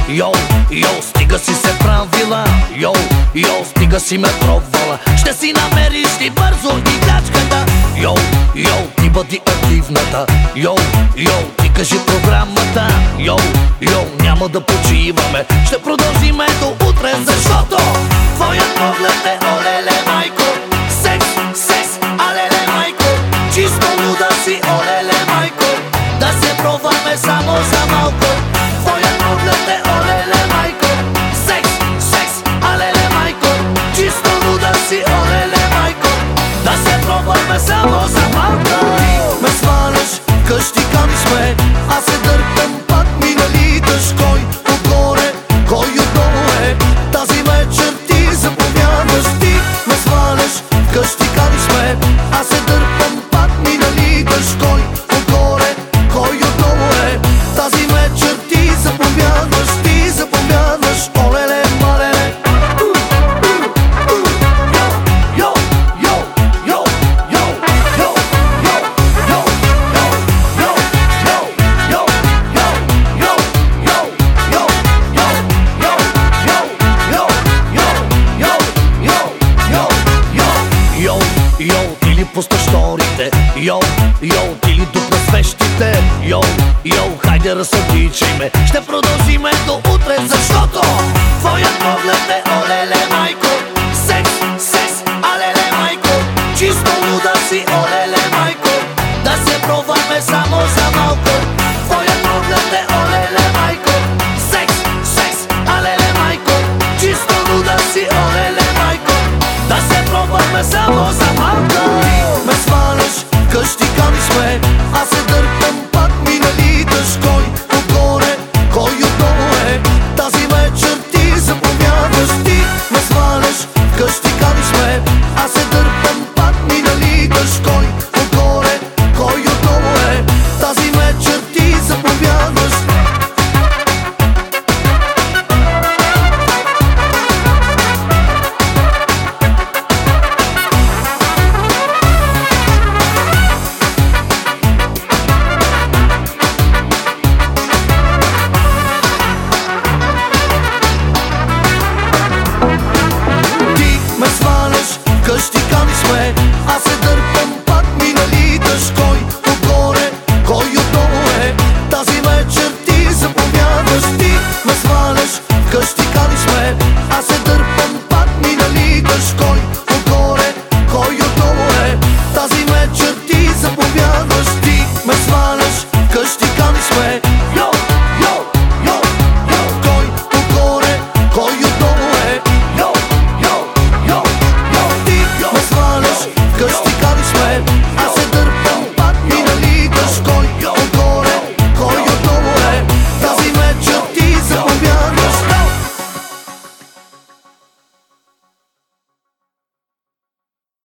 йо, стига си се правила. Йо, стига си ме пробвала. Ще си намериш ти бързо играчката. Йо, ти бъди активната. Йо, ти кажи програмата. Йо, няма да почиваме. Ще продължиме до утре, защото твоят поглед е олеле майко. Секс, алеле майко. Чисто луда си, олеле майко. Да се пробваме само за малко. Твоят поглед е олеле майко. Секс, алеле майко. Чисто луда си, олеле майко. Да се пробваме само за малко. Ме сваляш, къщи каниш ме. Аз се дърпам, пак ми налиташ. Кой отгоре, кой отдолу е. Тази вечер ти заповядаш. Ти ме сваляш, къщи каниш ме. Аз се дърпам, пак ми налиташ. Кой отгоре, кой отдолу е. Тази вечер ти заповядаш. Ти заповядаш, олеле малеле. Ти ли пуска шторите? Йо, ти ли дупна свещите? Йо, хайде разсъдичай ме. Ще продължиме до утре, защото твоят поглед е олеле майко. Секс, алеле майко. Чисто луда си, олеле майко. Да се пробваме само за малко. Твоят поглед е олеле майко. Секс, алеле майко. Чисто луда си, олеле майко. Да се пробваме само за малко. Ме сваляш, къщи каниш ме. Аз се дърпам, пак ми налиташ. Кой отгоре, кой отдолу е. Тази вечер ти заповядаш. Ти ме сваляш, къщи каниш ме. Аз се дърпам, пак ми налиташ. Кой отгоре, кой отдолу е. Тази вечер ти заповядаш. Къщи каниш ме.